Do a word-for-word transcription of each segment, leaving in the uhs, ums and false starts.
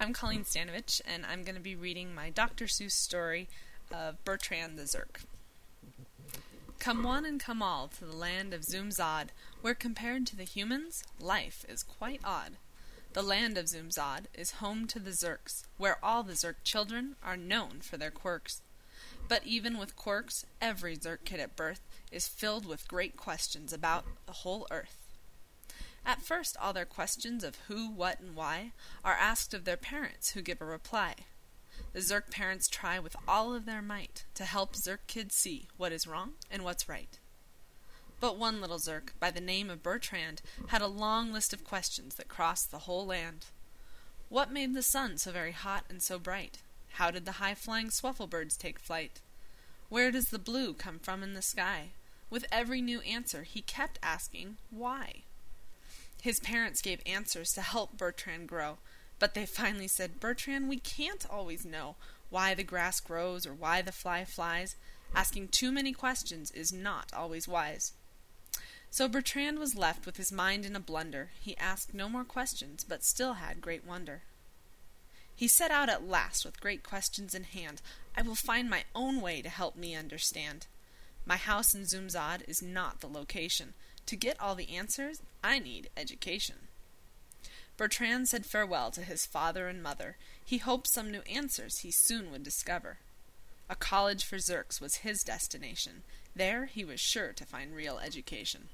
I'm Colleen Stanovich, and I'm going to be reading my Doctor Seuss story of Bertrand the Zurk. Come one and come all to the land of Zoomzod, where compared to the humans, life is quite odd. The land of Zoomzod is home to the Zurks, where all the Zurk children are known for their quirks. But even with quirks, every Zurk kid at birth is filled with great questions about the whole earth. At first, all their questions of who, what, and why are asked of their parents, who give a reply. The Zurk parents try with all of their might to help Zurk kids see what is wrong and what's right. But one little Zurk, by the name of Bertrand, had a long list of questions that crossed the whole land. What made the sun so very hot and so bright? How did the high-flying swafflebirds take flight? Where does the blue come from in the sky? With every new answer, he kept asking, why? His parents gave answers to help Bertrand grow, but they finally said, Bertrand, we can't always know why the grass grows or why the fly flies. Asking too many questions is not always wise. So Bertrand was left with his mind in a blunder. He asked no more questions, but still had great wonder. He set out at last with great questions in hand. I will find my own way to help me understand. My house in Zoomzod is not the location. To get all the answers, I need education. Bertrand said farewell to his father and mother. He hoped some new answers he soon would discover. A college for Zurks was his destination. There he was sure to find real education.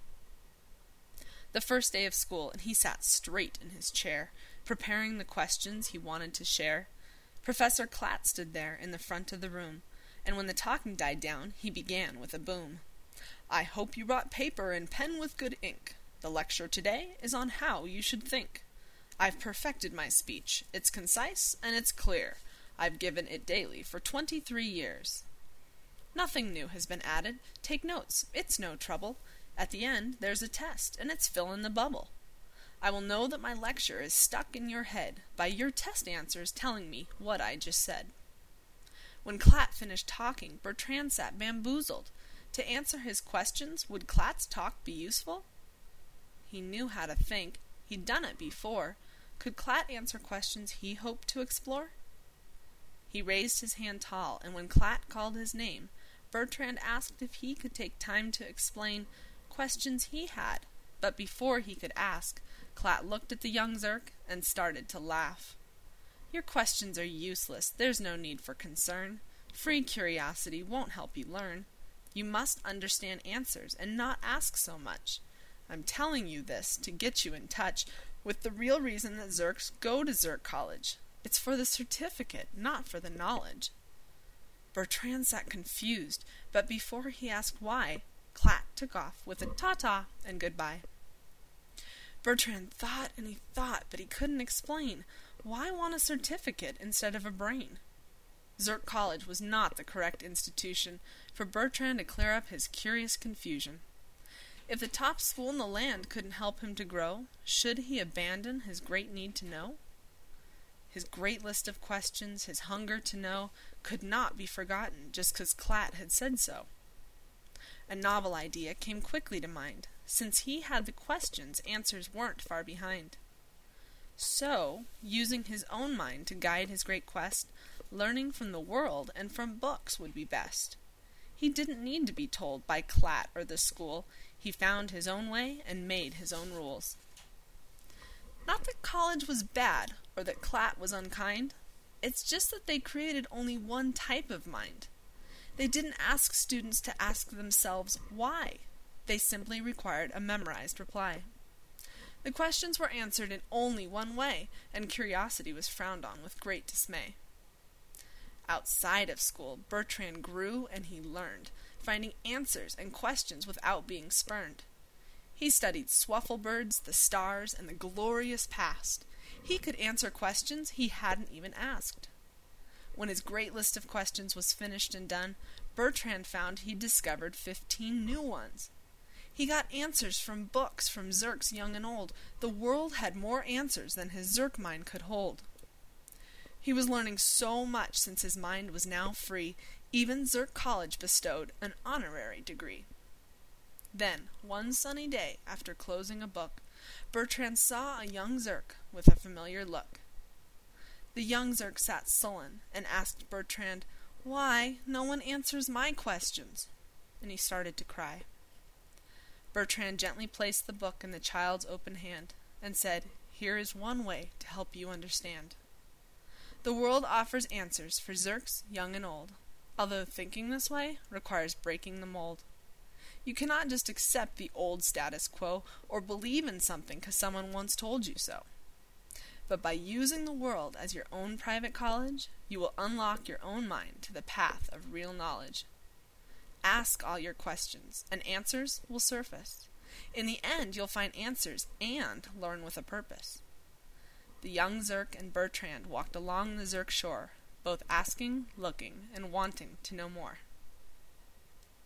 The first day of school, and he sat straight in his chair, preparing the questions he wanted to share. Professor Klatt stood there in the front of the room, and when the talking died down, he began with a boom. I hope you brought paper and pen with good ink. The lecture today is on how you should think. I've perfected my speech. It's concise and it's clear. I've given it daily for twenty-three years. Nothing new has been added. Take notes. It's no trouble. At the end, there's a test, and it's fill in the bubble. I will know that my lecture is stuck in your head by your test answers telling me what I just said. When Klatt finished talking, Bertrand sat bamboozled. To answer his questions, would Klatt's talk be useful? He knew how to think. He'd done it before. Could Klatt answer questions he hoped to explore? He raised his hand tall, and when Klatt called his name, Bertrand asked if he could take time to explain questions he had. But before he could ask, Klatt looked at the young Zurk and started to laugh. Your questions are useless. There's no need for concern. Free curiosity won't help you learn. You must understand answers and not ask so much. I'm telling you this to get you in touch with the real reason that Zurks go to Zurk College. It's for the certificate, not for the knowledge. Bertrand sat confused, but before he asked why, Klatt took off with a ta-ta and goodbye. Bertrand thought and he thought, but he couldn't explain. Why want a certificate instead of a brain? Zurk College was not the correct institution for Bertrand to clear up his curious confusion. If the top school in the land couldn't help him to grow, should he abandon his great need to know? His great list of questions, his hunger to know, could not be forgotten just because Klatt had said so. A novel idea came quickly to mind. Since he had the questions, answers weren't far behind. So, using his own mind to guide his great quest, learning from the world and from books would be best. He didn't need to be told by Klatt or the school. He found his own way and made his own rules. Not that college was bad or that Klatt was unkind. It's just that they created only one type of mind. They didn't ask students to ask themselves why. They simply required a memorized reply. The questions were answered in only one way, and curiosity was frowned on with great dismay. Outside of school, Bertrand grew and he learned, finding answers and questions without being spurned. He studied swafflebirds, the stars, and the glorious past. He could answer questions he hadn't even asked. When his great list of questions was finished and done, Bertrand found he'd discovered fifteen new ones. He got answers from books from Zurks young and old. The world had more answers than his Zurk mind could hold. He was learning so much since his mind was now free. Even Zurk College bestowed an honorary degree. Then, one sunny day, after closing a book, Bertrand saw a young Zurk with a familiar look. The young Zerk sat sullen and asked Bertrand, "Why, no one answers my questions?" And he started to cry. Bertrand gently placed the book in the child's open hand and said, "Here is one way to help you understand. The world offers answers for Zerks young and old, although thinking this way requires breaking the mold. You cannot just accept the old status quo or believe in something because someone once told you so. But by using the world as your own private college, you will unlock your own mind to the path of real knowledge. Ask all your questions, and answers will surface. In the end, you'll find answers and learn with a purpose." The young Zerk and Bertrand walked along the Zerk shore, both asking, looking, and wanting to know more.